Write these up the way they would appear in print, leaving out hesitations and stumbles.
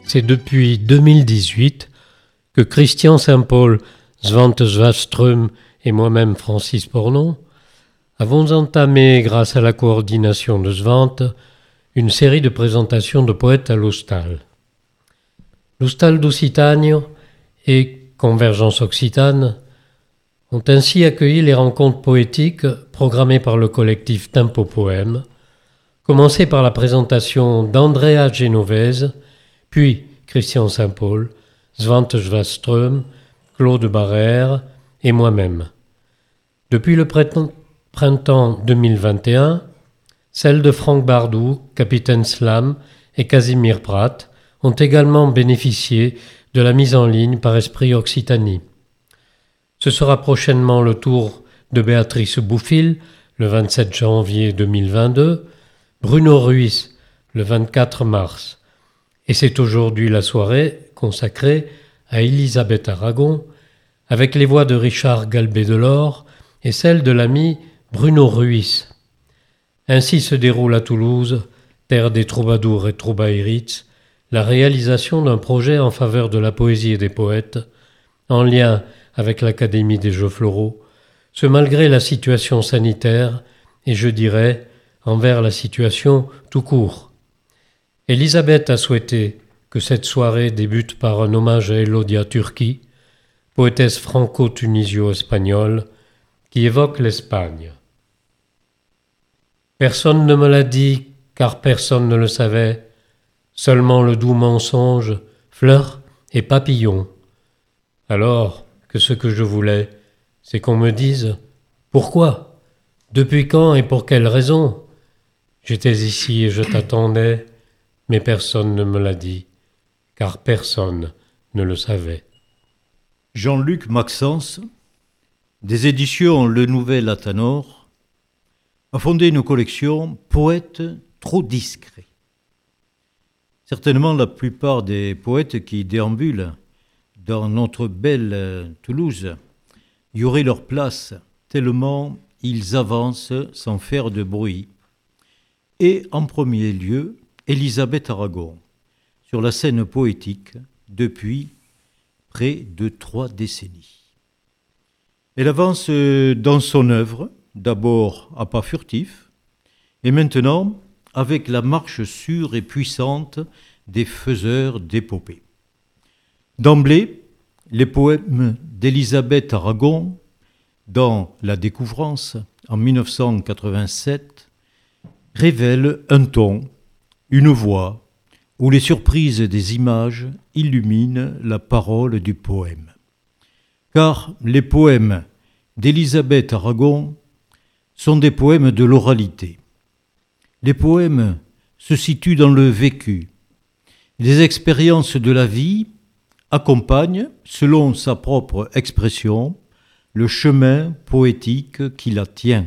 C'est depuis 2018 que Christian Saint-Paul, Svante Svaström et moi-même Francis Pornon avons entamé, grâce à la coordination de Svante, une série de présentations de poètes à l'Hostal. L'Hostal d'Occitanie et Convergence Occitane ont ainsi accueilli les rencontres poétiques programmées par le collectif Tempo Poème, commencé par la présentation d'Andrea Genovese, puis Christian Saint-Paul, Svante Svaström, Claude Barrère et moi-même. Depuis le printemps 2021, celles de Franck Bardou, Capitaine Slam et Casimir Pratt ont également bénéficié de la mise en ligne par Esprit Occitanie. Ce sera prochainement le tour de Béatrice Bouffil, le 27 janvier 2022, Bruno Ruiz, le 24 mars. Et c'est aujourd'hui la soirée consacrée à Elisabeth Aragon, avec les voix de Richard Galbet-Delors et celles de l'ami Bruno Ruiz. Ainsi se déroule à Toulouse, terre des troubadours et troubaïrites, la réalisation d'un projet en faveur de la poésie et des poètes, en lien avec l'Académie des Jeux Floraux, ce malgré la situation sanitaire et, je dirais, envers la situation tout court. Elisabeth a souhaité que cette soirée débute par un hommage à Elodia Turki, poétesse franco-tunisio-espagnole, qui évoque l'Espagne. Personne ne me l'a dit, car personne ne le savait, seulement le doux mensonge, fleurs et papillons. Alors que ce que je voulais, c'est qu'on me dise « Pourquoi ? Depuis quand et pour quelle raison ?» J'étais ici et je t'attendais, mais personne ne me l'a dit, car personne ne le savait. Jean-Luc Maxence, des éditions Le Nouvel Athanor, a fondé une collection « Poètes trop discrets ». Certainement la plupart des poètes qui déambulent dans notre belle Toulouse y auraient leur place, tellement ils avancent sans faire de bruit. Et en premier lieu, Elisabeth Aragon, sur la scène poétique depuis près de 3 décennies. Elle avance dans son œuvre, d'abord à pas furtifs, et maintenant avec la marche sûre et puissante des faiseurs d'épopées. D'emblée, les poèmes d'Elisabeth Aragon, dans La Découvrance, en 1987, révèlent un ton, une voix, où les surprises des images illuminent la parole du poème. Car les poèmes d'Elisabeth Aragon sont des poèmes de l'oralité. Les poèmes se situent dans le vécu. Les expériences de la vie accompagnent, selon sa propre expression, le chemin poétique qui la tient.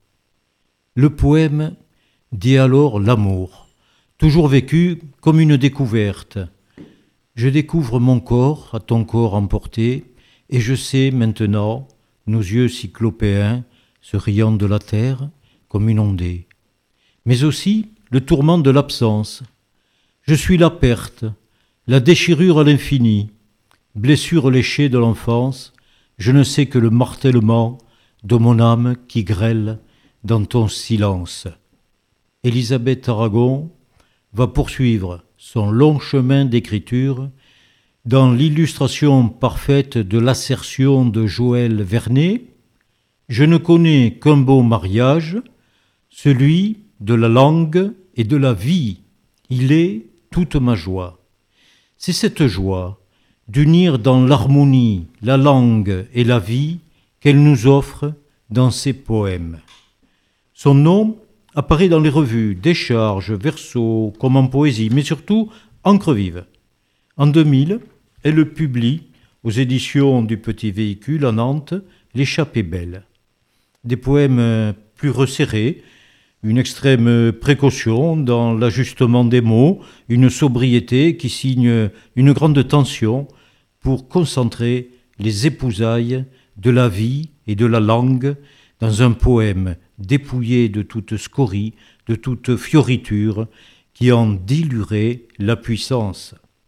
Le poème dit alors l'amour, toujours vécu comme une découverte. Je découvre mon corps à ton corps emporté, et je sais maintenant, nos yeux cyclopéens se riant de la terre comme une ondée. Mais aussi le tourment de l'absence. Je suis la perte, la déchirure à l'infini, blessure léchée de l'enfance, je ne sais que le martèlement de mon âme qui grêle dans ton silence. Elisabeth Aragon va poursuivre son long chemin d'écriture dans l'illustration parfaite de l'assertion de Joël Vernet. Je ne connais qu'un beau mariage, celui de la langue et de la vie. Il est toute ma joie. C'est cette joie d'unir dans l'harmonie la langue et la vie qu'elle nous offre dans ses poèmes. Son nom apparaît dans les revues Décharge, Verso, comme en poésie, mais surtout Encre vive. En 2000, elle publie aux éditions du Petit Véhicule à Nantes L'échappée belle. Des poèmes plus resserrés, une extrême précaution dans l'ajustement des mots, une sobriété qui signe une grande tension pour concentrer les épousailles de la vie et de la langue dans un poème dépouillé de toute scorie, de toute fioriture, qui en diluerait la puissance.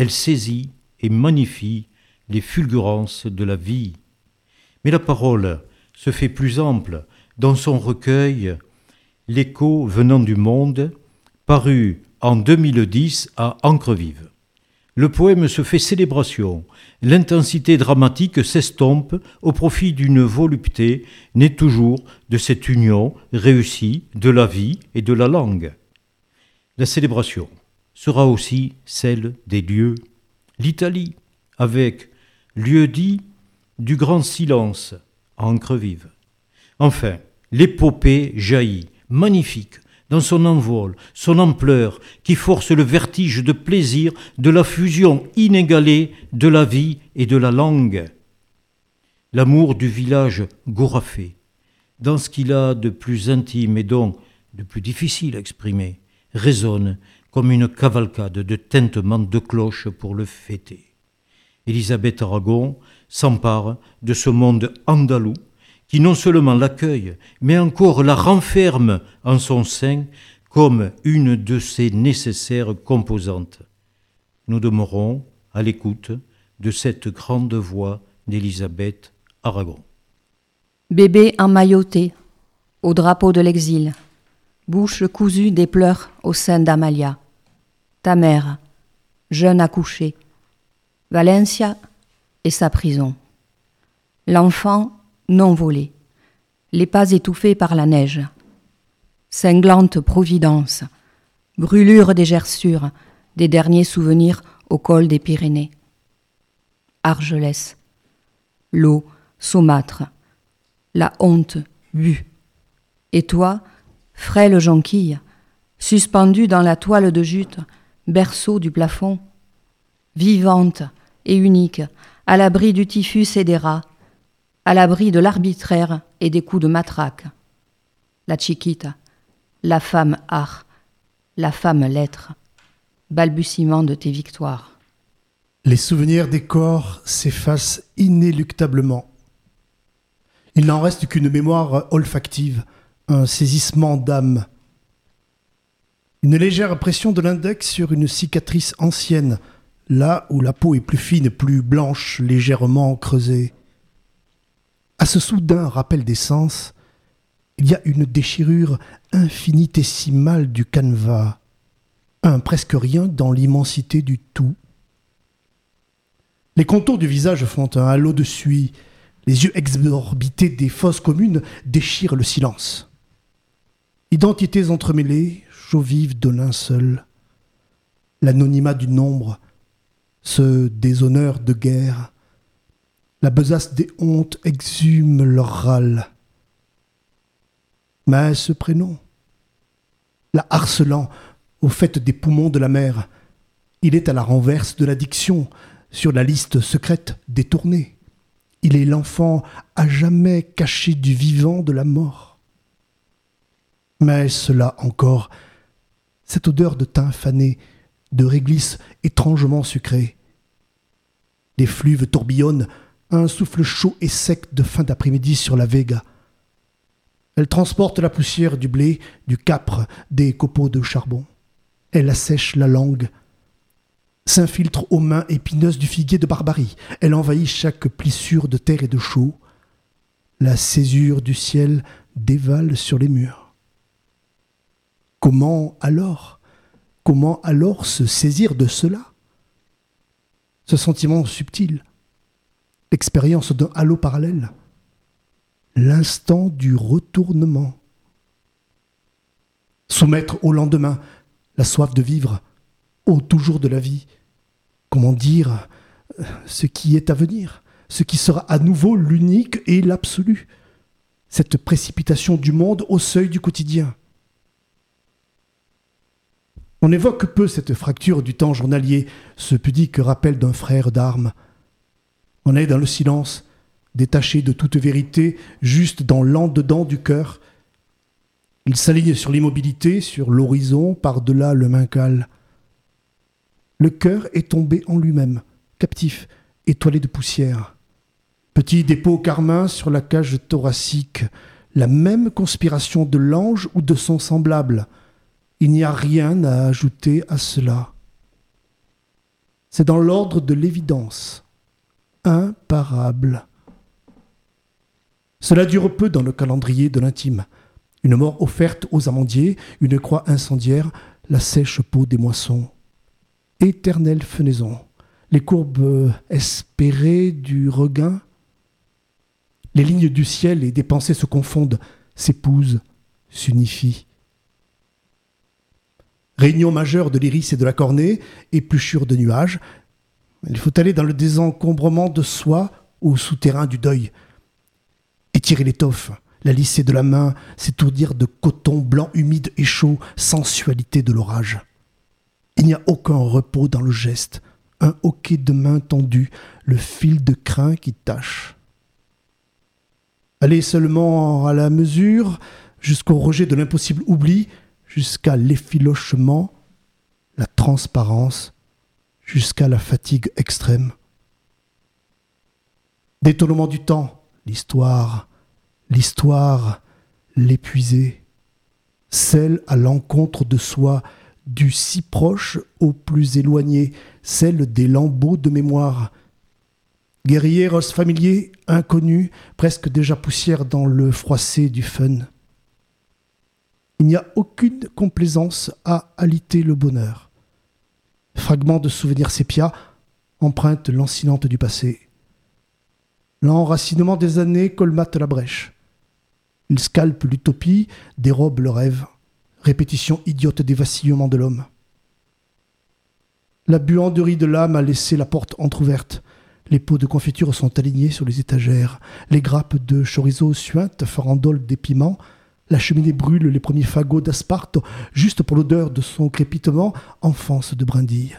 elle saisit et magnifie les fulgurances de la vie. Mais la parole se fait plus ample dans son recueil « L'écho venant du monde », paru en 2010 à Encre vive. Le poème se fait célébration, l'intensité dramatique s'estompe au profit d'une volupté née toujours de cette union réussie de la vie et de la langue. La célébration sera aussi celle des lieux. L'Italie, avec lieu dit du grand silence, encre vive. Enfin, l'épopée jaillit, magnifique, dans son envol, son ampleur, qui force le vertige de plaisir de la fusion inégalée de la vie et de la langue. L'amour du village gorafé, dans ce qu'il a de plus intime et donc de plus difficile à exprimer, résonne comme une cavalcade de tintements de cloches pour le fêter. Élisabeth Aragon s'empare de ce monde andalou qui non seulement l'accueille, mais encore la renferme en son sein comme une de ses nécessaires composantes. Nous demeurons à l'écoute de cette grande voix d'Élisabeth Aragon. Bébé emmailloté, au drapeau de l'exil, bouche cousue des pleurs au sein d'Amalia. Ta mère, jeune accouchée, Valencia et sa prison. L'enfant non volé, les pas étouffés par la neige. Cinglante providence, brûlure des gerçures, des derniers souvenirs au col des Pyrénées. Argelès, l'eau saumâtre, la honte bue. Et toi, frêle jonquille, suspendue dans la toile de jute, berceau du plafond, vivante et unique, à l'abri du typhus et des rats, à l'abri de l'arbitraire et des coups de matraque. La chiquita, la femme art, la femme lettre, balbutiement de tes victoires. Les souvenirs des corps s'effacent inéluctablement. Il n'en reste qu'une mémoire olfactive, un saisissement d'âme. Une légère pression de l'index sur une cicatrice ancienne, là où la peau est plus fine, plus blanche, légèrement creusée. À ce soudain rappel des sens, il y a une déchirure infinitésimale du canevas, un presque rien dans l'immensité du tout. Les contours du visage font un halo de suie, les yeux exorbités des fosses communes déchirent le silence. Identités entremêlées, chauds vifs de linceul, l'anonymat du nombre, ce déshonneur de guerre, la besace des hontes exhume leur râle. Mais ce prénom, la harcelant au fait des poumons de la mer, il est à la renverse de l'addiction, sur la liste secrète détournée. Il est l'enfant à jamais caché du vivant de la mort. Mais cela encore, cette odeur de thym fané, de réglisse étrangement sucrée. Les fluves tourbillonnent, un souffle chaud et sec de fin d'après-midi sur la Vega. Elle transporte la poussière du blé, du capre, des copeaux de charbon. Elle assèche la langue, s'infiltre aux mains épineuses du figuier de Barbarie. Elle envahit chaque plissure de terre et de chaux. La césure du ciel dévale sur les murs. Comment alors se saisir de cela? Ce sentiment subtil, l'expérience d'un halo parallèle, l'instant du retournement. Soumettre au lendemain la soif de vivre, au toujours de la vie. Comment dire ce qui est à venir, ce qui sera à nouveau l'unique et l'absolu. Cette précipitation du monde au seuil du quotidien. On évoque peu cette fracture du temps journalier, ce pudique rappel d'un frère d'armes. On est dans le silence, détaché de toute vérité, juste dans l'en-dedans du cœur. Il s'aligne sur l'immobilité, sur l'horizon, par-delà le Mincal. Le cœur est tombé en lui-même, captif, étoilé de poussière. Petit dépôt carmin sur la cage thoracique, la même conspiration de l'ange ou de son semblable. Il n'y a rien à ajouter à cela. C'est dans l'ordre de l'évidence, imparable. Cela dure peu dans le calendrier de l'intime. Une mort offerte aux amandiers, une croix incendiaire, la sèche peau des moissons. Éternelle fenaison, les courbes espérées du regain. Les lignes du ciel et des pensées se confondent, s'épousent, s'unifient. Réunion majeure de l'iris et de la cornée, épluchure de nuages. Il faut aller dans le désencombrement de soi au souterrain du deuil. Étirer l'étoffe, la lisser de la main, s'étourdir de coton blanc humide et chaud, sensualité de l'orage. Il n'y a aucun repos dans le geste, un hoquet de main tendu, le fil de crin qui tâche. Aller seulement à la mesure, jusqu'au rejet de l'impossible oubli, jusqu'à l'effilochement, la transparence, jusqu'à la fatigue extrême. Détournement du temps, l'histoire, l'épuisée, celle à l'encontre de soi, du si proche au plus éloigné, celle des lambeaux de mémoire. Guerrieros familiers, inconnus, presque déjà poussière dans le froissé du fun. Il n'y a aucune complaisance à aliter le bonheur. Fragment de souvenirs sépia, empreinte lancinante du passé. L'enracinement des années colmate la brèche. Il scalpe l'utopie, dérobe le rêve. Répétition idiote des vacillements de l'homme. La buanderie de l'âme a laissé la porte entr'ouverte. Les pots de confiture sont alignés sur les étagères. Les grappes de chorizo suintent, farandolent des piments. La cheminée brûle les premiers fagots d'asparte, juste pour l'odeur de son crépitement, enfance de brindilles.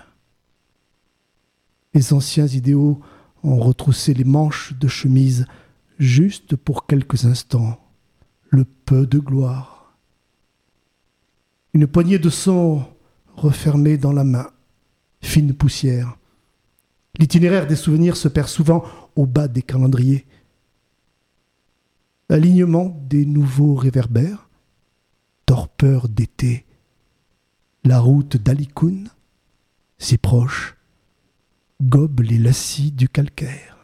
Les anciens idéaux ont retroussé les manches de chemise, juste pour quelques instants, le peu de gloire. Une poignée de son refermée dans la main, fine poussière. L'itinéraire des souvenirs se perd souvent au bas des calendriers. Alignement des nouveaux réverbères, torpeur d'été, la route d'Alikoun, si proche, gobe les lacis du calcaire.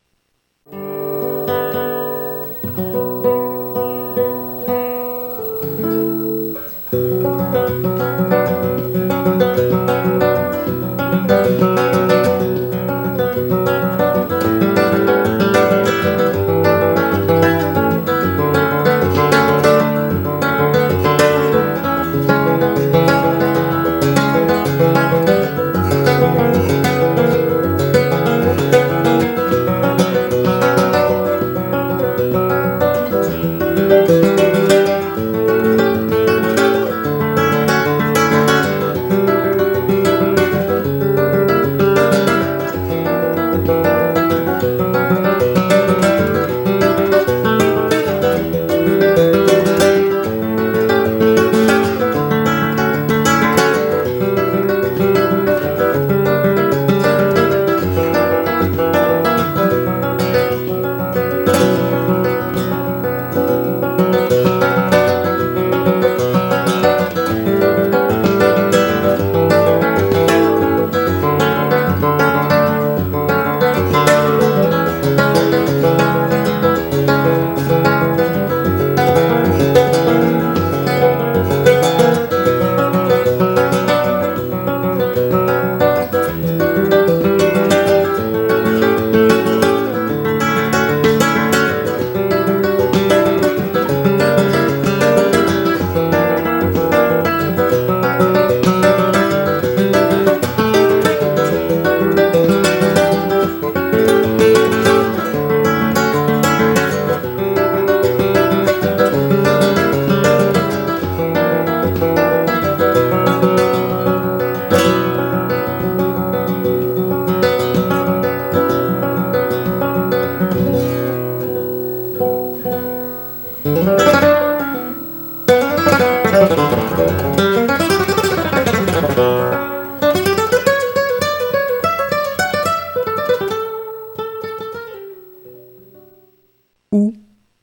Où,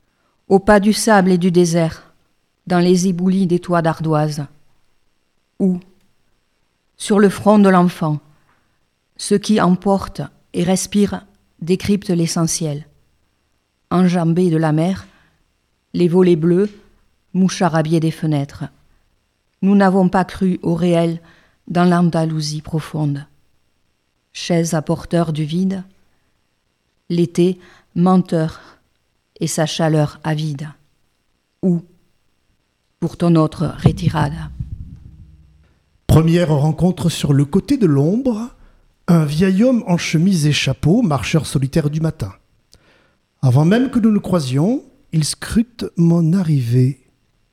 au pas du sable et du désert, dans les éboulis des toits d'ardoise. Où, sur le front de l'enfant, Ceux qui emportent et respirent décryptent l'essentiel. Enjambés de la mer, les volets bleus, moucharabillés des fenêtres. Nous n'avons pas cru au réel dans l'Andalousie profonde. Chaises à porteurs du vide, l'été menteur et sa chaleur avide. Où pour ton autre retirade? Première rencontre sur le côté de l'ombre, un vieil homme en chemise et chapeau, marcheur solitaire du matin. Avant même que nous nous croisions, il scrute mon arrivée.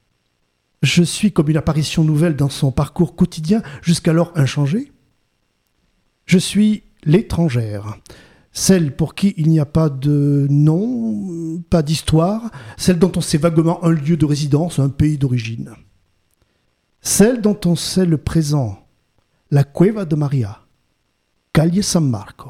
Je suis comme une apparition nouvelle dans son parcours quotidien, jusqu'alors inchangé. Je suis l'étrangère, celle pour qui il n'y a pas de nom, pas d'histoire, celle dont on sait vaguement un lieu de résidence, un pays d'origine. Celle dont on sait le présent, la Cueva de Maria, Calle San Marco.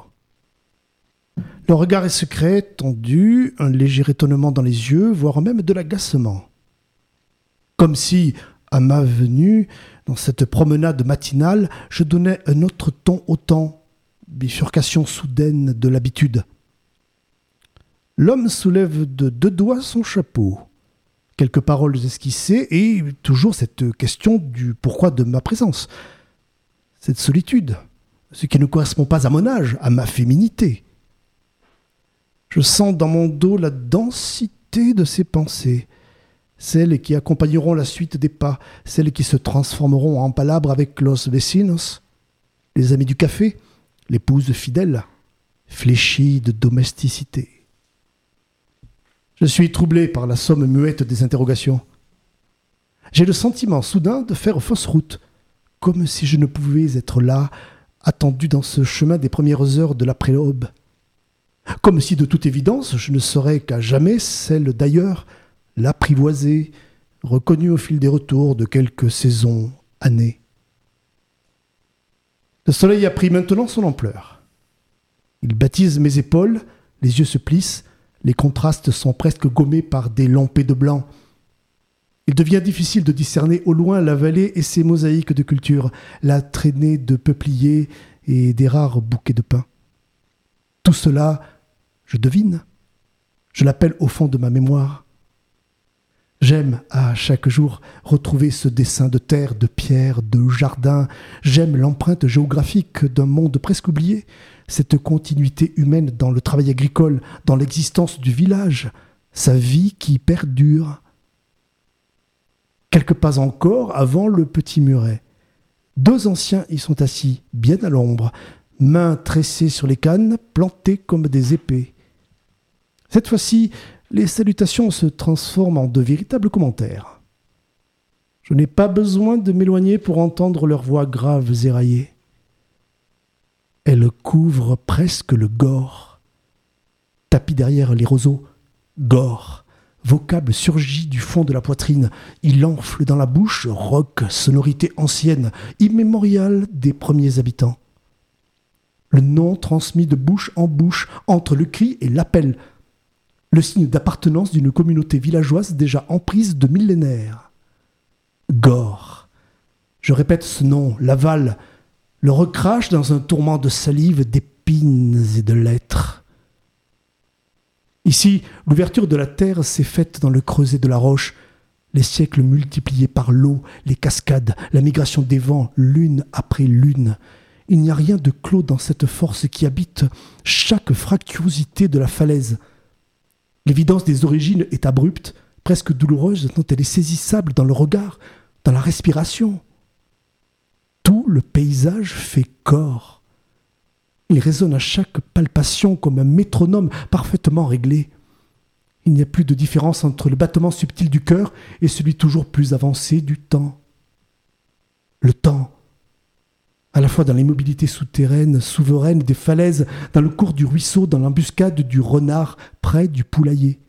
Le regard est secret, tendu, un léger étonnement dans les yeux, voire même de l'agacement. Comme si, à ma venue, dans cette promenade matinale, je donnais un autre ton au temps, bifurcation soudaine de l'habitude. L'homme soulève de 2 doigts son chapeau. Quelques paroles esquissées et toujours cette question du pourquoi de ma présence. Cette solitude, ce qui ne correspond pas à mon âge, à ma féminité. Je sens dans mon dos la densité de ses pensées, celles qui accompagneront la suite des pas, celles qui se transformeront en palabres avec los vecinos, les amis du café, l'épouse fidèle, fléchie de domesticité. Je suis troublé par la somme muette des interrogations. J'ai le sentiment soudain de faire fausse route, comme si je ne pouvais être là, attendu dans ce chemin des premières heures de l'après-aube. Comme si de toute évidence je ne serais qu'à jamais celle d'ailleurs, l'apprivoisée, reconnue au fil des retours de quelques saisons, années. Le soleil a pris maintenant son ampleur. Il baptise mes épaules, les yeux se plissent, les contrastes sont presque gommés par des lampées de blanc. Il devient difficile de discerner au loin la vallée et ses mosaïques de culture, la traînée de peupliers et des rares bouquets de pins. Tout cela, je devine. Je l'appelle au fond de ma mémoire. J'aime, à chaque jour, retrouver ce dessin de terre, de pierre, de jardin. J'aime l'empreinte géographique d'un monde presque oublié, cette continuité humaine dans le travail agricole, dans l'existence du village, sa vie qui perdure. Quelques pas encore avant le petit muret. 2 anciens y sont assis, bien à l'ombre, mains tressées sur les cannes, plantées comme des épées. Cette fois-ci, les salutations se transforment en de véritables commentaires. Je n'ai pas besoin de m'éloigner pour entendre leurs voix graves et raillées. Elles couvrent presque le gore. Tapis derrière les roseaux, gore, vocable surgit du fond de la poitrine. Il enfle dans la bouche, rock, sonorité ancienne, immémoriale des premiers habitants. Le nom transmis de bouche en bouche entre le cri et l'appel. Le signe d'appartenance d'une communauté villageoise déjà emprise de millénaires. Gore. Je répète ce nom, l'avale, le recrache dans un tourment de salive, d'épines et de lettres. Ici, l'ouverture de la terre s'est faite dans le creuset de la roche, les siècles multipliés par l'eau, les cascades, la migration des vents, l'une après l'une. Il n'y a rien de clos dans cette force qui habite chaque fractuosité de la falaise. L'évidence des origines est abrupte, presque douloureuse, tant elle est saisissable dans le regard, dans la respiration. Tout le paysage fait corps. Il résonne à chaque palpation comme un métronome parfaitement réglé. Il n'y a plus de différence entre le battement subtil du cœur et celui toujours plus avancé du temps. Le temps, à la fois dans l'immobilité souterraine, souveraine des falaises, dans le cours du ruisseau, dans l'embuscade du renard près du poulailler.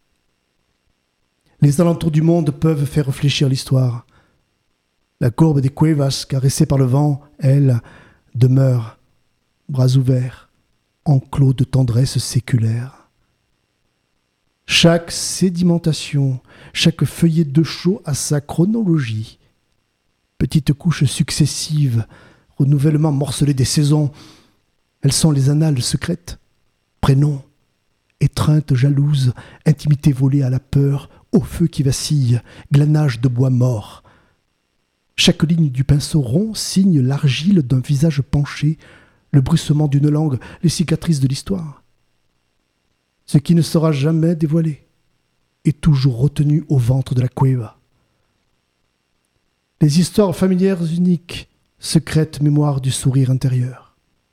Les alentours du monde peuvent faire réfléchir l'histoire. La courbe des cuevas, caressée par le vent, elle, demeure, bras ouverts, enclos de tendresse séculaire. Chaque sédimentation, chaque feuillet de chaux a sa chronologie. Petites couches successives, renouvellement morcelé des saisons. Elles sont les annales secrètes, prénoms, étreinte jalouse, intimité volée à la peur, au feu qui vacille, glanage de bois mort. Chaque ligne du pinceau rond signe l'argile d'un visage penché, le bruissement d'une langue, les cicatrices de l'histoire. Ce qui ne sera jamais dévoilé est toujours retenu au ventre de la cueva. Les histoires familières uniques, secrètes mémoires du sourire intérieur.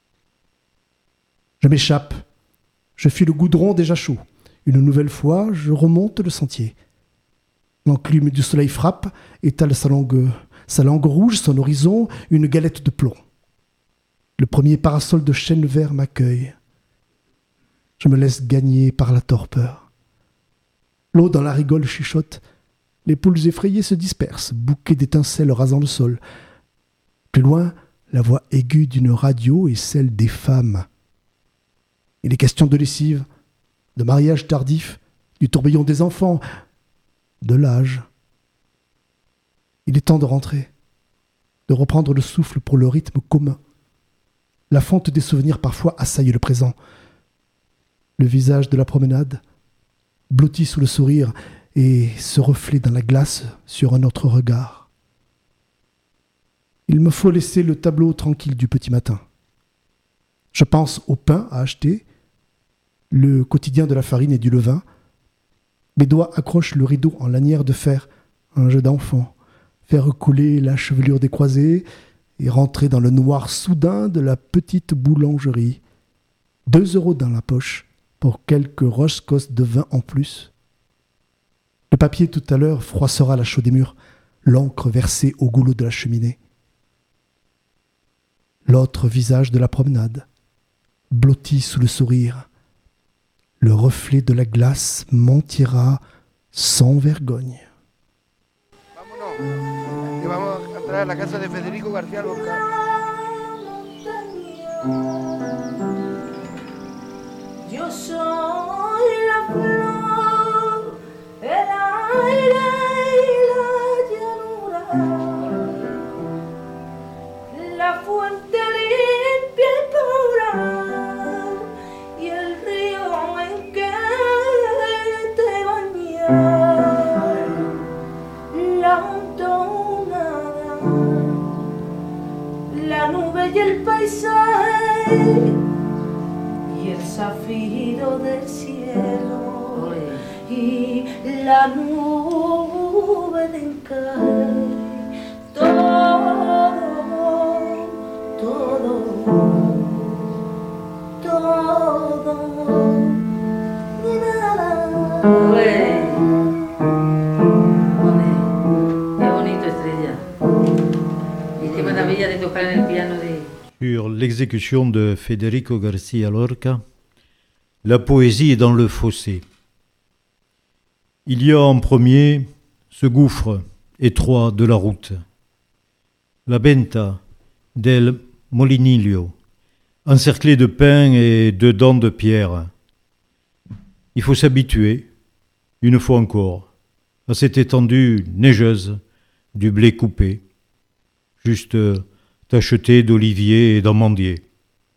Je m'échappe, je fuis le goudron déjà chaud. Une nouvelle fois, je remonte le sentier. L'enclume du soleil frappe, étale sa langue rouge, son horizon, une galette de plomb. Le premier parasol de chêne vert m'accueille. Je me laisse gagner par la torpeur. L'eau dans la rigole chuchote. Les poules effrayées se dispersent, bouquets d'étincelles rasant le sol. Plus loin, la voix aiguë d'une radio est celle des femmes. Il est question de lessive, de mariage tardif, du tourbillon des enfants, de l'âge. Il est temps de rentrer, de reprendre le souffle pour le rythme commun. La fonte des souvenirs parfois assaille le présent. Le visage de la promenade, blotti sous le sourire, et se reflet dans la glace sur un autre regard. Il me faut laisser le tableau tranquille du petit matin. Je pense au pain à acheter, le quotidien de la farine et du levain. Mes doigts accrochent le rideau en lanière de fer, un jeu d'enfant, faire couler la chevelure des croisées et rentrer dans le noir soudain de la petite boulangerie. 2 € dans la poche pour quelques roscos de vin en plus. Le papier tout à l'heure froissera la chaux des murs, l'encre versée au goulot de la cheminée. L'autre visage de la promenade, blotti sous le sourire. Le reflet de la glace mentira sans vergogne. Vámonos, y vamos a entrar a la casa de Federico García Lorca. Yo soy la flor, el aire y la llanura, la fuente limpia y pura y el río en que te bañas, la hontonada, la nube y el paisaje y el zafiro del cielo y la nube de encaje, todo, ni nada. Qué bonito, Estrella. Y qué maravilla de tocar en el piano de... Sur l'exécution de Federico García Lorca, la poésie est dans le fossé. Il y a en premier ce gouffre étroit de la route, la Venta del Molinillo, encerclée de pins et de dents de pierre. Il faut s'habituer, une fois encore, à cette étendue neigeuse du blé coupé, juste tacheté d'oliviers et d'amandiers.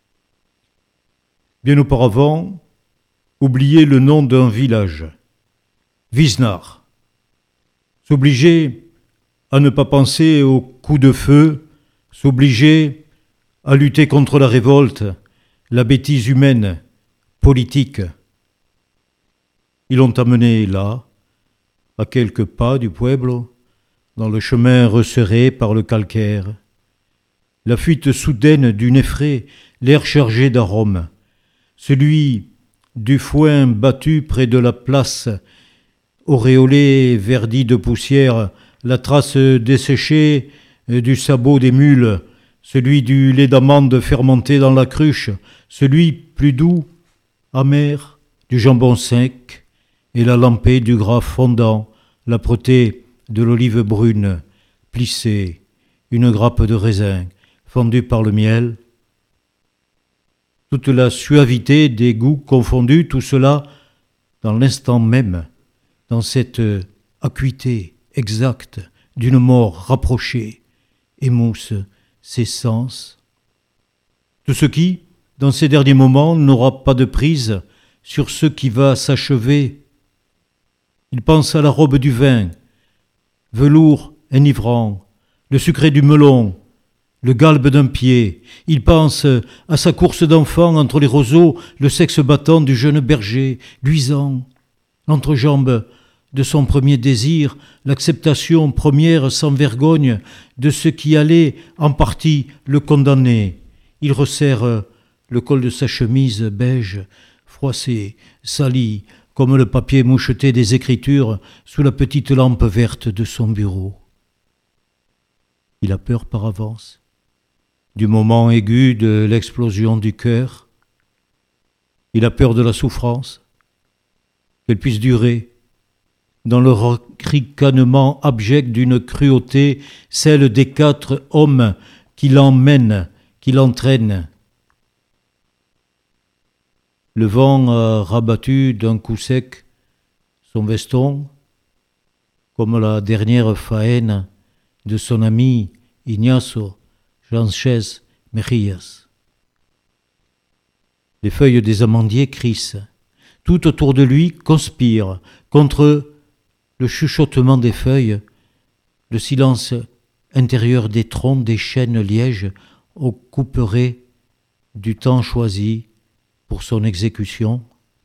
Bien auparavant, oublier le nom d'un village, Visnar, s'obliger à ne pas penser aux coups de feu, s'obliger à lutter contre la révolte, la bêtise humaine, politique. Ils l'ont amené là, à quelques pas du pueblo, dans le chemin resserré par le calcaire. La fuite soudaine d'une effraie, l'air chargé d'arômes, celui du foin battu près de la place, auréolé verdi de poussière, la trace desséchée du sabot des mules, celui du lait d'amande fermenté dans la cruche, celui plus doux, amer, du jambon sec, et la lampée du gras fondant, l'âpreté de l'olive brune, plissée, une grappe de raisin, fendue par le miel, toute la suavité des goûts confondus, tout cela dans l'instant même, dans cette acuité exacte d'une mort rapprochée, émousse ses sens. Tout ce qui, dans ces derniers moments, n'aura pas de prise sur ce qui va s'achever. Il pense à la robe du vin, velours enivrant, le sucré du melon, le galbe d'un pied. Il pense à sa course d'enfant entre les roseaux, le sexe battant du jeune berger, luisant, l'entrejambe de son premier désir, l'acceptation première sans vergogne de ce qui allait en partie le condamner. Il resserre le col de sa chemise beige, froissé, sali, comme le papier moucheté des écritures sous la petite lampe verte de son bureau. Il a peur par avance du moment aigu de l'explosion du cœur. Il a peur de la souffrance, qu'elle puisse durer, dans le ricanement abject d'une cruauté, celle des 4 hommes qui l'emmènent, qui l'entraînent. Le vent a rabattu d'un coup sec son veston, comme la dernière faine de son ami Ignacio Sánchez Mejías. Les feuilles des amandiers crissent. Tout autour de lui conspire contre le chuchotement des feuilles, le silence intérieur des troncs des chênes lièges au couperet du temps choisi pour son exécution.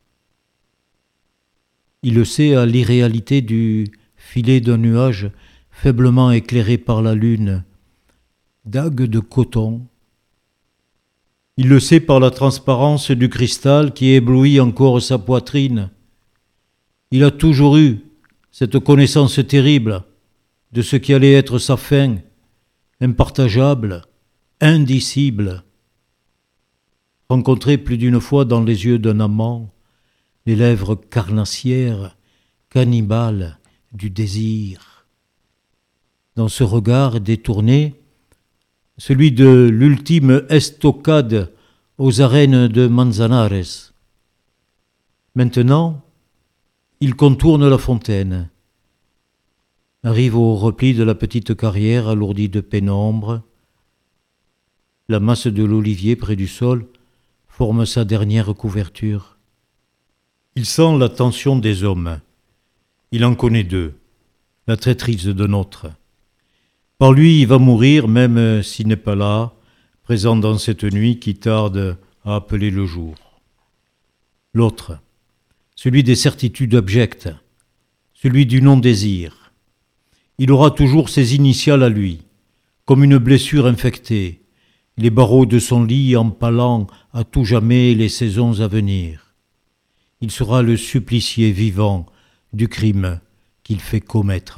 Il le sait à l'irréalité du filet d'un nuage faiblement éclairé par la lune, dague de coton. Il le sait par la transparence du cristal qui éblouit encore sa poitrine. Il a toujours eu cette connaissance terrible de ce qui allait être sa fin, impartageable, indicible. Rencontré plus d'une fois dans les yeux d'un amant, les lèvres carnassières, cannibales du désir. Dans ce regard détourné, celui de l'ultime estocade aux arènes de Manzanares. Maintenant, il contourne la fontaine, arrive au repli de la petite carrière alourdie de pénombre. La masse de l'olivier près du sol forme sa dernière couverture. Il sent la tension des hommes. Il en connaît 2, la traîtrise de nôtre. Par lui, il va mourir, même s'il n'est pas là, présent dans cette nuit qui tarde à appeler le jour. L'autre, celui des certitudes abjectes, celui du non-désir. Il aura toujours ses initiales à lui, comme une blessure infectée, les barreaux de son lit empalant à tout jamais les saisons à venir. Il sera le supplicié vivant du crime qu'il fait commettre.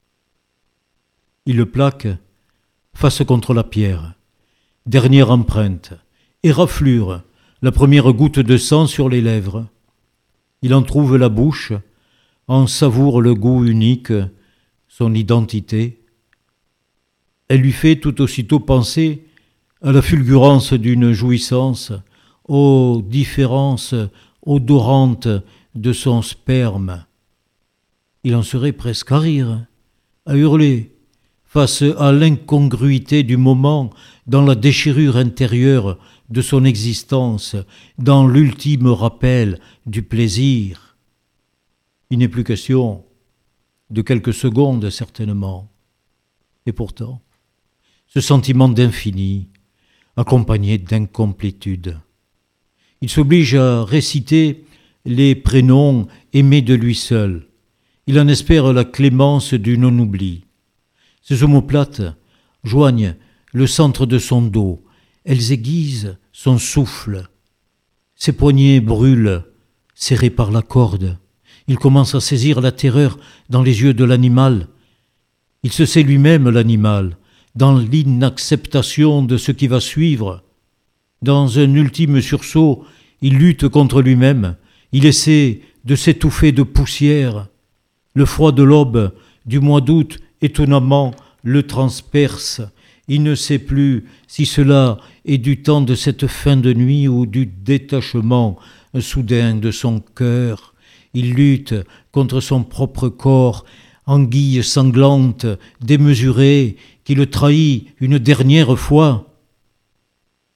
Il le plaque face contre la pierre, dernière empreinte, éraflure la première goutte de sang sur les lèvres. Il en trouve la bouche, en savoure le goût unique, son identité. Elle lui fait tout aussitôt penser à la fulgurance d'une jouissance, aux différences odorantes de son sperme. Il en serait presque à rire, à hurler, face à l'incongruité du moment, dans la déchirure intérieure de son existence, dans l'ultime rappel du plaisir. Il n'est plus question de quelques secondes, certainement. Et pourtant, ce sentiment d'infini, accompagné d'incomplétude. Il s'oblige à réciter les prénoms aimés de lui seul. Il en espère la clémence du non-oubli. Ces omoplates joignent le centre de son dos. Elles aiguisent son souffle. Ses poignets brûlent, serrés par la corde. Il commence à saisir la terreur dans les yeux de l'animal. Il se sait lui-même l'animal, dans l'inacceptation de ce qui va suivre. Dans un ultime sursaut, il lutte contre lui-même. Il essaie de s'étouffer de poussière. Le froid de l'aube du mois d'août, étonnamment, le transperce. Il ne sait plus si cela est du temps de cette fin de nuit ou du détachement soudain de son cœur. Il lutte contre son propre corps, anguille sanglante, démesurée, qui le trahit une dernière fois.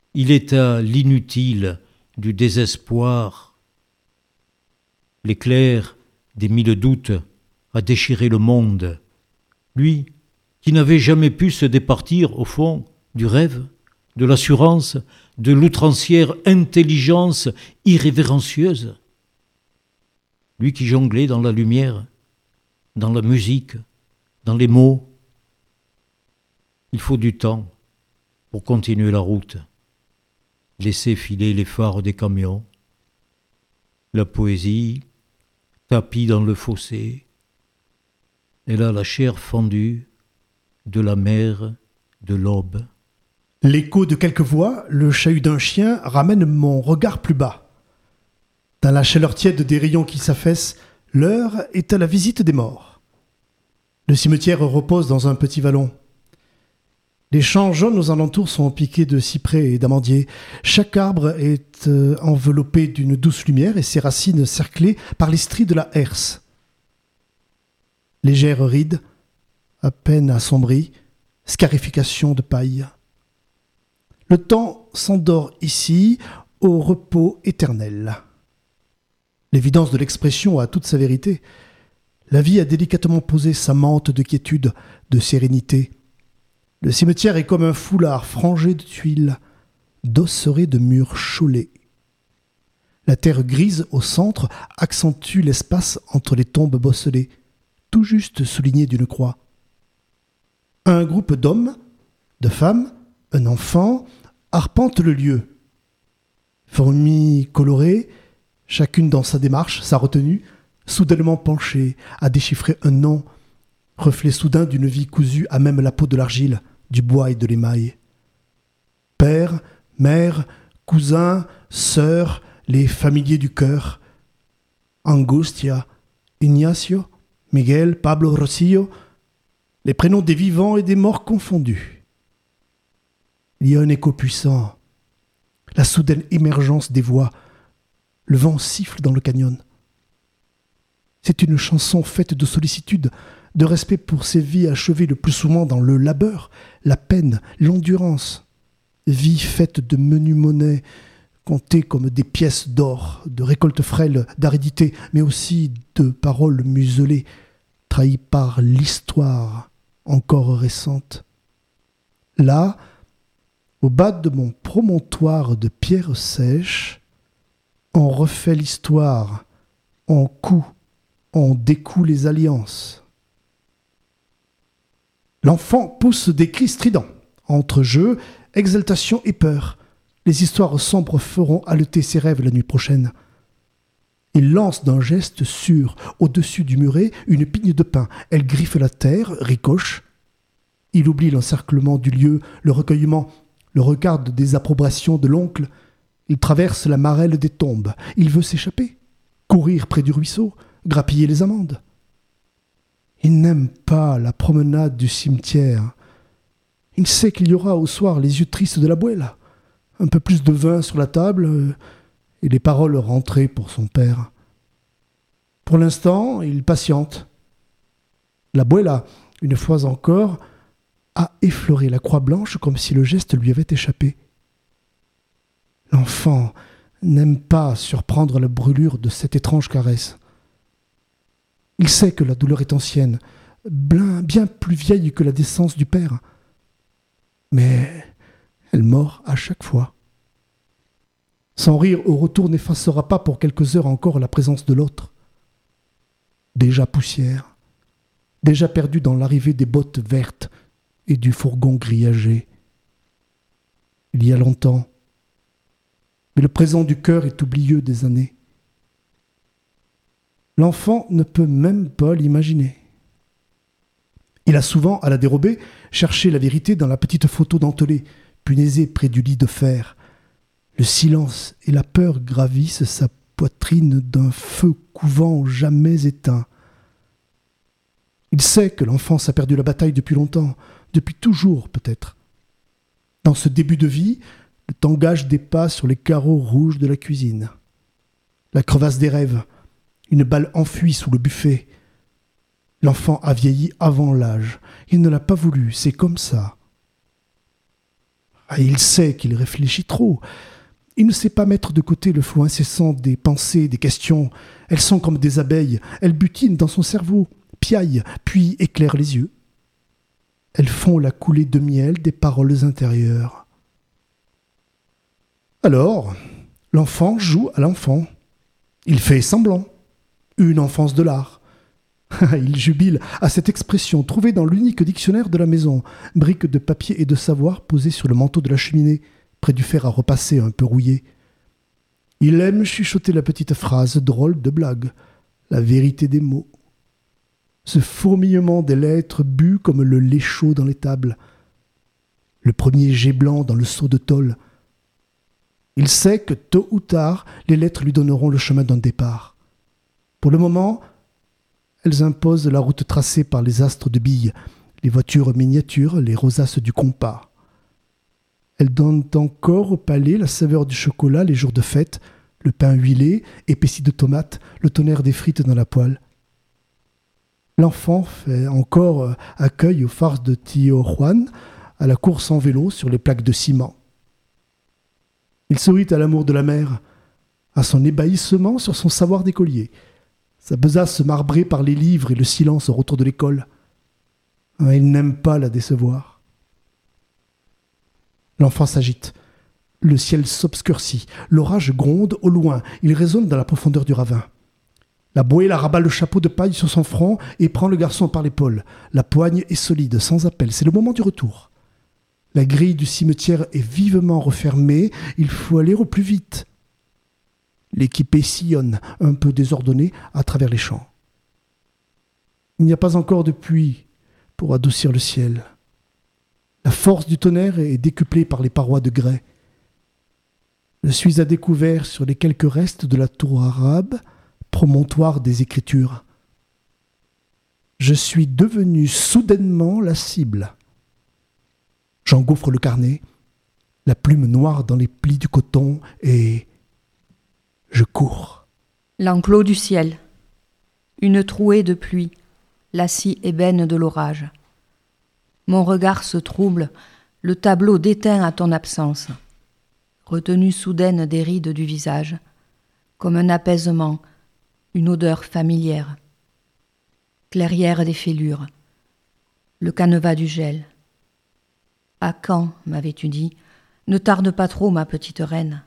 Il est à l'inutile du désespoir. L'éclair des 1000 doutes a déchiré le monde. Lui, qui n'avait jamais pu se départir, au fond, du rêve, de l'assurance, de l'outrancière intelligence irrévérencieuse. Lui qui jonglait dans la lumière, dans la musique, dans les mots. Il faut du temps pour continuer la route, laisser filer les phares des camions. La poésie, tapie dans le fossé, elle a la chair fendue de la mer de l'aube. L'écho de quelques voix, le chahut d'un chien ramène mon regard plus bas. Dans la chaleur tiède des rayons qui s'affaissent, l'heure est à la visite des morts. Le cimetière repose dans un petit vallon. Les champs jaunes aux alentours sont piqués de cyprès et d'amandiers. Chaque arbre est enveloppé d'une douce lumière et ses racines cerclées par les stries de la herse. Légère ride, à peine assombrie, scarification de paille. Le temps s'endort ici au repos éternel. L'évidence de l'expression a toute sa vérité. La vie a délicatement posé sa mante de quiétude, de sérénité. Le cimetière est comme un foulard frangé de tuiles, d'osserets de murs chaulés. La terre grise au centre accentue l'espace entre les tombes bosselées, tout juste soulignées d'une croix. Un groupe d'hommes, de femmes, un enfant, arpente le lieu. Fourmis colorées, chacune dans sa démarche, sa retenue, soudainement penchée à déchiffrer un nom, reflet soudain d'une vie cousue à même la peau de l'argile, du bois et de l'émail. Père, mère, cousins, sœurs, les familiers du cœur. Angustia, Ignacio, Miguel, Pablo, Rosillo, les prénoms des vivants et des morts confondus. Il y a un écho puissant, la soudaine émergence des voix. Le vent siffle dans le canyon. C'est une chanson faite de sollicitude, de respect pour ces vies achevées le plus souvent dans le labeur, la peine, l'endurance. Vies faites de menues monnaies, comptées comme des pièces d'or, de récoltes frêles d'aridité, mais aussi de paroles muselées, trahies par l'histoire encore récente. Là, au bas de mon promontoire de pierres sèches, on refait l'histoire, on coud, on découd les alliances. L'enfant pousse des cris stridents. Entre jeu, exaltation et peur, les histoires sombres feront haleter ses rêves la nuit prochaine. Il lance d'un geste sûr, au-dessus du muret, une pigne de pain. Elle griffe la terre, ricoche. Il oublie l'encerclement du lieu, le recueillement, le regard de désapprobation de l'oncle. Il traverse la marelle des tombes. Il veut s'échapper, courir près du ruisseau, grappiller les amandes. Il n'aime pas la promenade du cimetière. Il sait qu'il y aura au soir les yeux tristes de l'abuela, un peu plus de vin sur la table et les paroles rentrées pour son père. Pour l'instant, il patiente. L'abuela, une fois encore, a effleuré la croix blanche comme si le geste lui avait échappé. L'enfant n'aime pas surprendre la brûlure de cette étrange caresse. Il sait que la douleur est ancienne, bien plus vieille que la décence du père. Mais elle mord à chaque fois. Son rire au retour n'effacera pas pour quelques heures encore la présence de l'autre. Déjà poussière, déjà perdu dans l'arrivée des bottes vertes et du fourgon grillagé. Il y a longtemps, mais le présent du cœur est oublieux des années. L'enfant ne peut même pas l'imaginer. Il a souvent, à la dérobée, cherché la vérité dans la petite photo dentelée, punaisée près du lit de fer. Le silence et la peur gravissent sa poitrine d'un feu couvant jamais éteint. Il sait que l'enfance a perdu la bataille depuis longtemps, depuis toujours peut-être. Dans ce début de vie, le tangage des pas sur les carreaux rouges de la cuisine. La crevasse des rêves, une balle enfuie sous le buffet. L'enfant a vieilli avant l'âge. Il ne l'a pas voulu, c'est comme ça. Il sait qu'il réfléchit trop. Il ne sait pas mettre de côté le flot incessant des pensées, des questions. Elles sont comme des abeilles. Elles butinent dans son cerveau, piaillent, puis éclairent les yeux. Elles font la coulée de miel des paroles intérieures. Alors, l'enfant joue à l'enfant. Il fait semblant. Une enfance de l'art. Il jubile à cette expression trouvée dans l'unique dictionnaire de la maison, brique de papier et de savoir posée sur le manteau de la cheminée, près du fer à repasser un peu rouillé. Il aime chuchoter la petite phrase drôle de blague, la vérité des mots. Ce fourmillement des lettres bu comme le lait chaud dans les tables. Le premier jet blanc dans le seau de tôle. Il sait que tôt ou tard, les lettres lui donneront le chemin d'un départ. Pour le moment, elles imposent la route tracée par les astres de billes, les voitures miniatures, les rosaces du compas. Elles donnent encore au palais la saveur du chocolat les jours de fête, le pain huilé, épaissi de tomates, le tonnerre des frites dans la poêle. L'enfant fait encore accueil aux farces de Tio Juan, à la course en vélo sur les plaques de ciment. Il sourit à l'amour de la mère, à son ébahissement sur son savoir d'écolier, sa besace marbrée par les livres et le silence au retour de l'école. Il n'aime pas la décevoir. L'enfant s'agite. Le ciel s'obscurcit. L'orage gronde au loin. Il résonne dans la profondeur du ravin. La Boëlle rabat le chapeau de paille sur son front et prend le garçon par l'épaule. La poigne est solide, sans appel. C'est le moment du retour. La grille du cimetière est vivement refermée. Il faut aller au plus vite. L'équipée sillonne, un peu désordonnée, à travers les champs. Il n'y a pas encore de pluie pour adoucir le ciel. La force du tonnerre est décuplée par les parois de grès. Je suis à découvert sur les quelques restes de la tour arabe, promontoire des Écritures. Je suis devenu soudainement la cible. J'engouffre le carnet, la plume noire dans les plis du coton et je cours. L'enclos du ciel. Une trouée de pluie, la scie ébène de l'orage. Mon regard se trouble, le tableau déteint à ton absence. Retenue soudaine des rides du visage, comme un apaisement, une odeur familière. Clairière des fêlures, le canevas du gel. À quand, m'avais-tu dit, ne tarde pas trop, ma petite reine.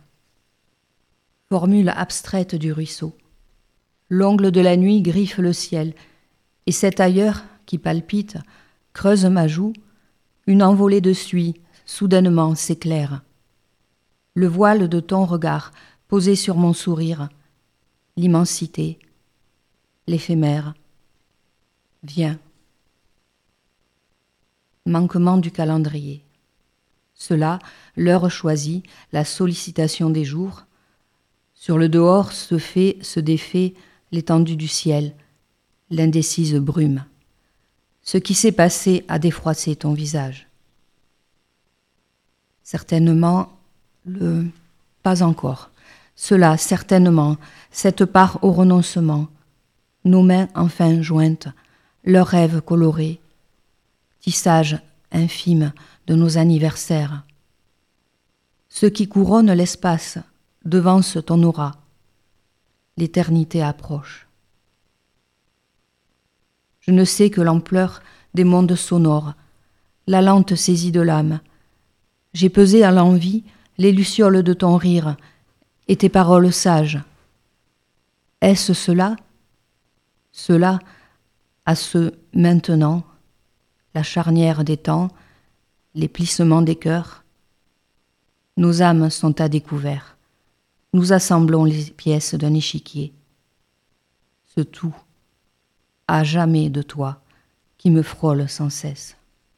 Formule abstraite du ruisseau. L'ongle de la nuit griffe le ciel, et cet ailleurs qui palpite creuse ma joue, une envolée de suie soudainement s'éclaire. Le voile de ton regard posé sur mon sourire, l'immensité, l'éphémère. Viens. Manquement du calendrier. Cela, l'heure choisie, la sollicitation des jours. Sur le dehors se défait l'étendue du ciel, l'indécise brume. Ce qui s'est passé a défroissé ton visage. Certainement, pas encore. Cela, certainement, cette part au renoncement. Nos mains enfin jointes, leurs rêves colorés. Tissage infime de nos anniversaires. Ce qui couronne l'espace devance ton aura. L'éternité approche. Je ne sais que l'ampleur des mondes sonores, la lente saisie de l'âme. J'ai pesé à l'envi les lucioles de ton rire et tes paroles sages. Est-ce cela? Cela, à ce maintenant, la charnière des temps, les plissements des cœurs. Nos âmes sont à découvert. Nous assemblons les pièces d'un échiquier. Ce tout, à jamais de toi, qui me frôle sans cesse.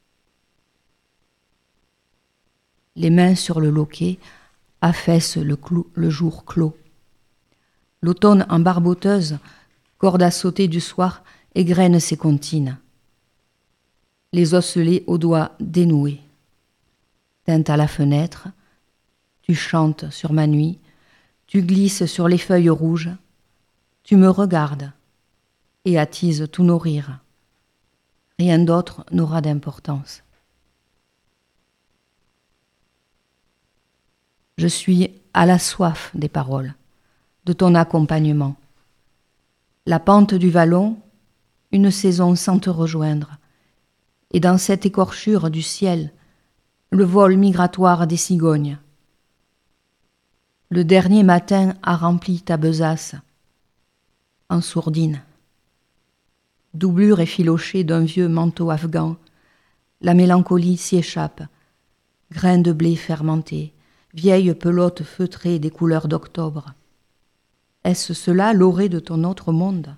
Les mains sur le loquet affaissent le jour clos. L'automne en barboteuse, corde à sauter du soir, égrène ses comptines. Les osselets aux doigts dénoués. Teinte à la fenêtre, tu chantes sur ma nuit, tu glisses sur les feuilles rouges, tu me regardes et attises tous nos rires. Rien d'autre n'aura d'importance. Je suis à la soif des paroles, de ton accompagnement. La pente du vallon, une saison sans te rejoindre, et dans cette écorchure du ciel, le vol migratoire des cigognes. Le dernier matin a rempli ta besace, en sourdine. Doublure effilochée d'un vieux manteau afghan, la mélancolie s'y échappe, grain de blé fermenté, vieille pelote feutrée des couleurs d'octobre. Est-ce cela l'orée de ton autre monde?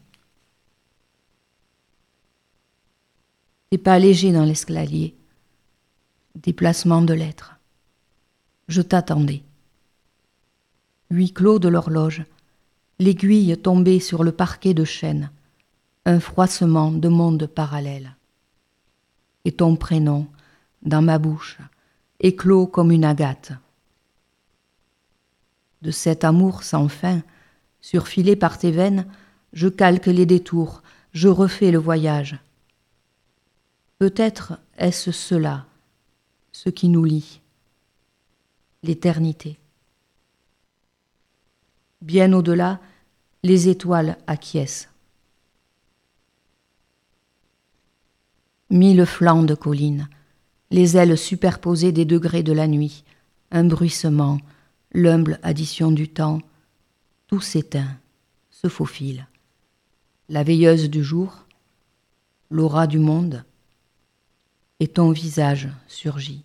Des pas légers dans l'escalier, déplacement de l'être. Je t'attendais. Huis clos de l'horloge, l'aiguille tombée sur le parquet de chêne, un froissement de mondes parallèles. Et ton prénom, dans ma bouche, éclos comme une agate. De cet amour sans fin, surfilé par tes veines, je calque les détours, je refais le voyage. Peut-être est-ce cela, ce qui nous lie, l'éternité. Bien au-delà, les étoiles acquiescent. 1000 flancs de collines, les ailes superposées des degrés de la nuit, un bruissement, l'humble addition du temps, tout s'éteint, se faufile. La veilleuse du jour, l'aura du monde, et ton visage surgit.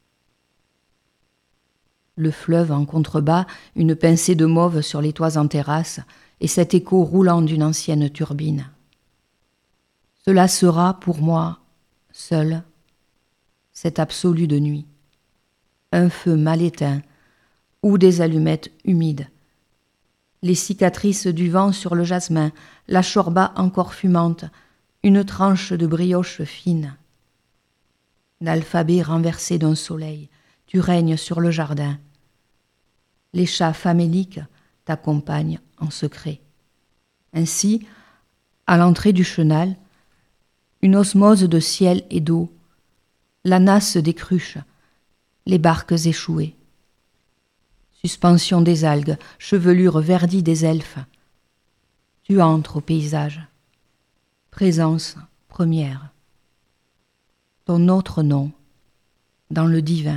Le fleuve en contrebas, une pincée de mauve sur les toits en terrasse, et cet écho roulant d'une ancienne turbine. Cela sera pour moi, seul, cet absolu de nuit. Un feu mal éteint, ou des allumettes humides. Les cicatrices du vent sur le jasmin, la chorba encore fumante, une tranche de brioche fine. L'alphabet renversé d'un soleil, tu règnes sur le jardin. Les chats faméliques t'accompagnent en secret. Ainsi, à l'entrée du chenal, une osmose de ciel et d'eau, la nasse des cruches, les barques échouées. Suspension des algues, chevelure verdie des elfes. Tu entres au paysage. Présence première. Ton autre nom, dans le divin.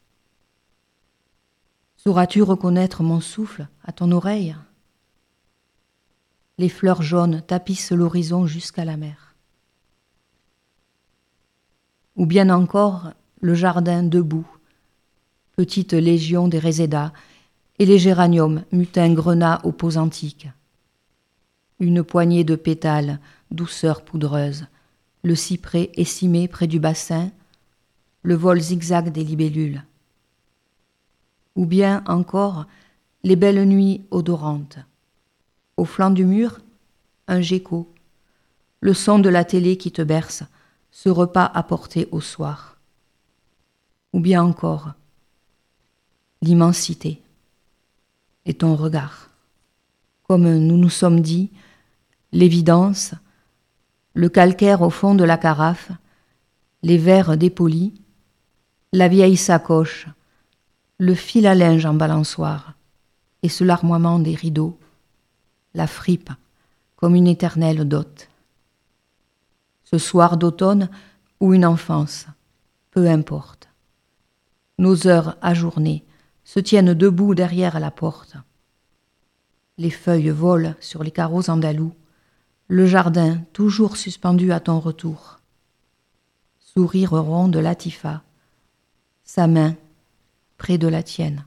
Sauras-tu reconnaître mon souffle à ton oreille? Les fleurs jaunes tapissent l'horizon jusqu'à la mer. Ou bien encore le jardin debout, petite légion des résédas, et les géraniums mutin grenat aux peaux antiques. Une poignée de pétales, douceur poudreuse, le cyprès écimé près du bassin, le vol zigzag des libellules. Ou bien encore les belles nuits odorantes. Au flanc du mur, un gecko, le son de la télé qui te berce, ce repas apporté au soir. Ou bien encore l'immensité et ton regard. Comme nous nous sommes dit, l'évidence, le calcaire au fond de la carafe, les verres dépolis, la vieille sacoche, le fil à linge en balançoire, et ce larmoiement des rideaux, la fripe comme une éternelle dot. Ce soir d'automne ou une enfance, peu importe. Nos heures ajournées se tiennent debout derrière la porte. Les feuilles volent sur les carreaux andalous, le jardin toujours suspendu à ton retour. Sourire rond de Latifa, sa main près de la tienne.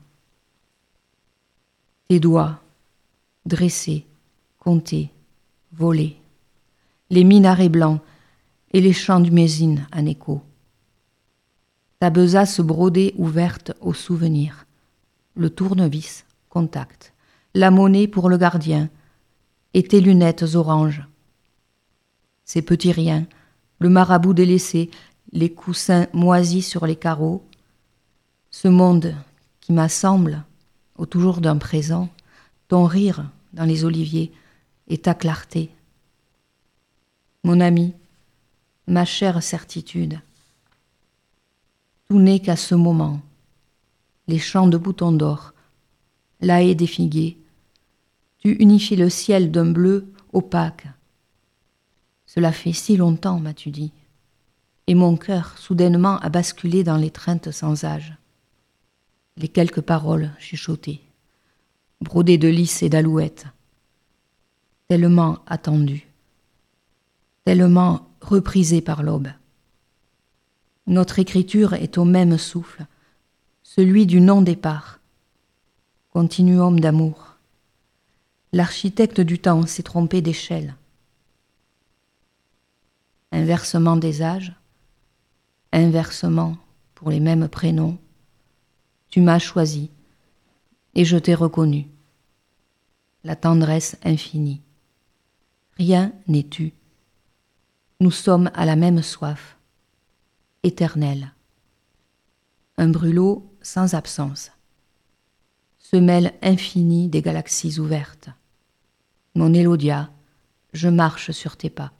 Tes doigts, dressés, comptés, volés, les minarets blancs et les champs du Mézine en écho. Ta besace brodée ouverte au souvenir, le tournevis, contact, la monnaie pour le gardien et tes lunettes oranges. Ces petits riens, le marabout délaissé, les coussins moisis sur les carreaux, ce monde qui m'assemble autour d'un présent, ton rire dans les oliviers et ta clarté. Mon ami, ma chère certitude, tout n'est qu'à ce moment, les champs de boutons d'or, la haie des figuiers. Tu unifies le ciel d'un bleu opaque. Cela fait si longtemps, m'as-tu dit, et mon cœur soudainement a basculé dans l'étreinte sans âge. Les quelques paroles chuchotées, brodées de lys et d'alouettes, tellement attendues, tellement reprisées par l'aube. Notre écriture est au même souffle, celui du non-départ, continuum d'amour. L'architecte du temps s'est trompé d'échelle. Inversement des âges, inversement pour les mêmes prénoms, tu m'as choisi et je t'ai reconnu. La tendresse infinie. Rien n'est tu. Nous sommes à la même soif, éternelle. Un brûlot sans absence. Semelle infinie des galaxies ouvertes. Mon Élodia, je marche sur tes pas.